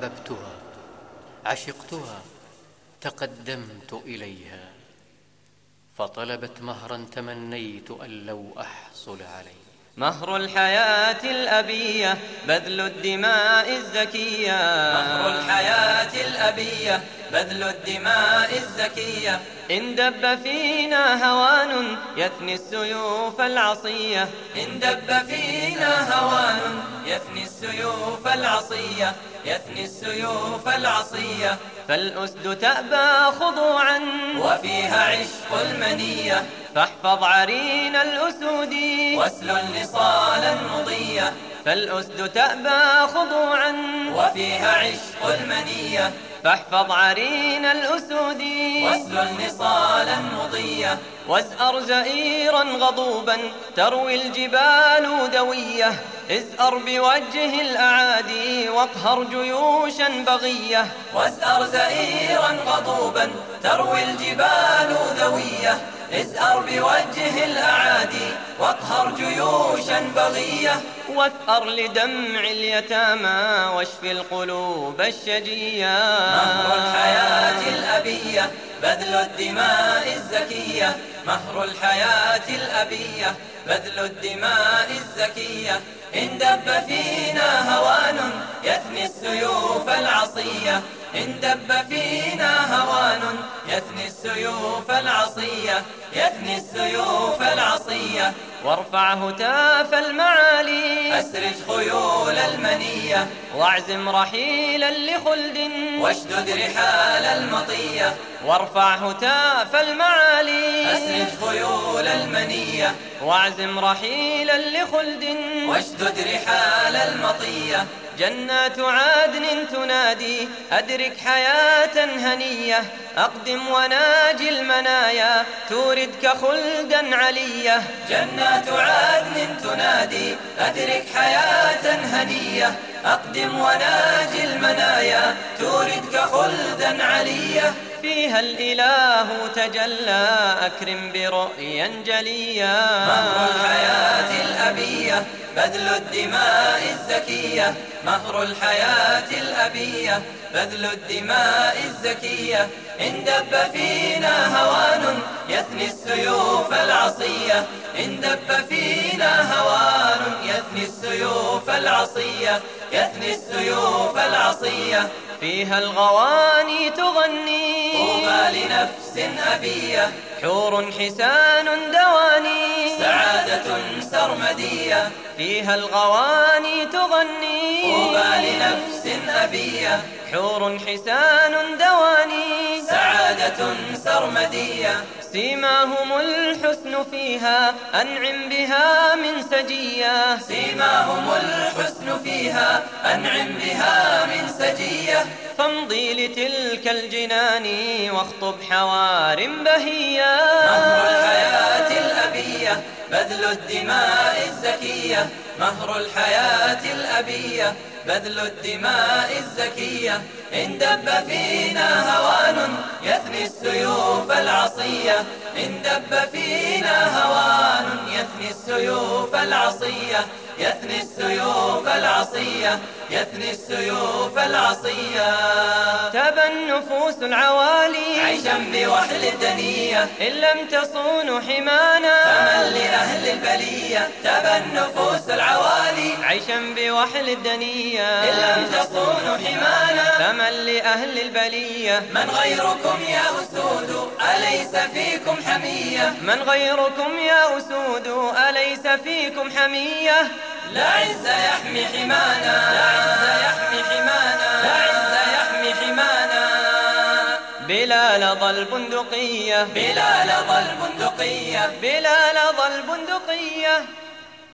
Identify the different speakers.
Speaker 1: أحببتها عشقتها تقدمت إليها، فطلبت مهرا تمنيت أن لو أحصل عليه.
Speaker 2: مهر الحياة الأبية بذل الدماء الزكية،
Speaker 3: مهر الحياة الأبية بذل الدماء الزكية.
Speaker 2: إن دب فينا هوان يثني السيوف العصية،
Speaker 3: إن دب فينا هوان يثني السيوف العصية، يثني السيوف العصية.
Speaker 2: فالأسد تأبى خضوعا
Speaker 3: وفيها عشق المنية،
Speaker 2: فاحفظ عرين الأسود
Speaker 3: واسلل نصالا مضية.
Speaker 2: فالأسد تأبى خضوعا
Speaker 3: وفيها عشق المنية،
Speaker 2: فاحفظ عرين الأسود
Speaker 3: واسلل نصالا مضية.
Speaker 2: وازأر زئيرا غضوبا تروي الجبال دوية، ازأر بوجه الأعادي واقهر جيوشا بغية.
Speaker 3: وازأر زئيرا غضوبا تروي الجبال دوية، ازأر بوجه الأعادي واقهر جيوشا بغية.
Speaker 2: واثأر لدمع اليتامى واشف القلوب الشجية.
Speaker 3: مهر الحياة الأبية بذل الدماء الزكية، مهر الحياة الأبية بذل الدماء الزكية. إن دب فينا هوان يثني السيوف العصية، إن دب فينا هوان يثني السيوف العصية، يثني السيوف العصية.
Speaker 2: وارفع هتاف المعالي
Speaker 3: أسرج خيول المنية،
Speaker 2: واعزم رحيلا لخلد
Speaker 3: واشدد رحال المطية.
Speaker 2: وارفع هتاف المعالي
Speaker 3: أسرج خيول المنية،
Speaker 2: واعزم رحيلا لخلد
Speaker 3: واشدد رحال المطية.
Speaker 2: جنات عدن تنادي أدرك حياة هنية، أقدم وناجي المنايا توردك خلدا علية.
Speaker 3: جنات عدن تنادي أدرك حياة هنية، أقدم وناجي المنايا توردك خلدا علية.
Speaker 2: فيها الإله تجلى أكرم برؤيا جليا.
Speaker 3: مهر الحياة الأبية بذل الدماء الزكية، مهر الحياة الأبية بذل الدماء الزكية. إن دب فينا هوان يثني السيوف العصية، إن دب فينا هوان يثني السيوف العصية، يثني السيوف العصية.
Speaker 2: فيها الغواني تغني
Speaker 3: طوبى لنفس أبية،
Speaker 2: حور حسان دواني
Speaker 3: سعادة سرمدية.
Speaker 2: فيها الغواني تغني
Speaker 3: طوبى لنفس أبية،
Speaker 2: حور حسان دواني
Speaker 3: سعادة سرمدية.
Speaker 2: سيماهم الحسن فيها أنعم بها من سجية،
Speaker 3: سيماهم الحسن فيها أنعم بها من سجية.
Speaker 2: فامضي لتلك الجنان واخطب حوار بهية.
Speaker 3: مهر الحياة الأبية بذل الدماء الزكية، مهر الحياة الأبية بذل الدماء الزكية. إن دب فينا هوان يثني السيوف العصية، إن دب فينا هوان يثني السيوف العصية، يثني السيوف العصية، يثني السيوف العصية.
Speaker 2: تبى النفوس العوالي
Speaker 3: عيشا بوحل الدنية،
Speaker 2: إن لم تصونوا حمانا
Speaker 3: فمن لأهل البلية. تبى النفوس العوالي
Speaker 2: عيشا بوحل الدنيا،
Speaker 3: إن لم تصونوا حمانا
Speaker 2: فمن لأهل البلية.
Speaker 3: من غيركم يا أسود أليس فيكم حمية،
Speaker 2: من غيركم يا أسود أليس فيكم حمية.
Speaker 3: لا عز يحمي حمانا، لا عز يحمي حمانا، لا عز يحمي حمانا.
Speaker 2: بلال ظل البندقية،
Speaker 3: بلال ظل البندقية،
Speaker 2: بلال ظل البندقية.